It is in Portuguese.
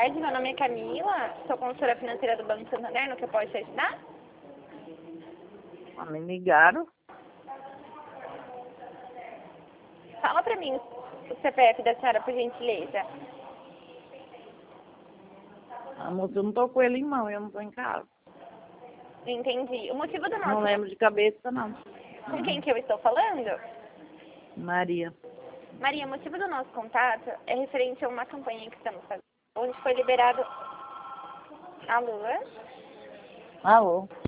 tarde, meu nome é Camila, sou consultora financeira do Banco Santander, no que eu posso te ajudar? Me ligaram. Fala pra mim o CPF da senhora, por gentileza. Moça, eu não tô com ele em mão, eu não tô em casa. Entendi. O motivo do Não nosso... lembro de cabeça, não. Com quem que eu estou falando? Maria. Maria, o motivo do nosso contato é referente a uma campanha que estamos fazendo, onde foi liberado... Alô? Alô?